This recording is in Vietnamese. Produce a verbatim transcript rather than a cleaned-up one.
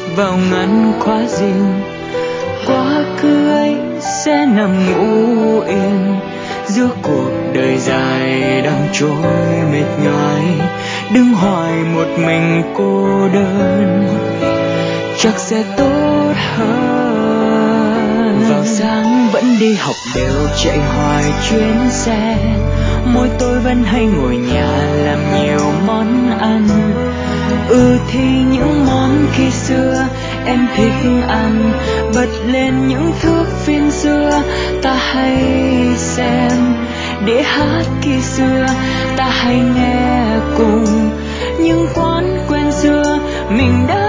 vào ngăn khóa riêng. Quá khứ ấy sẽ nằm ngủ yên giữa cuộc đời dài đang trôi mệt nhoài, đứng hoài một mình cô đơn chắc sẽ tốt hơn. Vào sáng vẫn đi học đều chạy hoài chuyến xe, mỗi tối vẫn hay ngồi nhà làm nhiều món ăn. Ừ thì những món khi xưa em thích ăn, bật lên những thước phim xưa ta hay xem, để hát khi xưa ta hay nghe cùng. Những quán quen xưa mình đã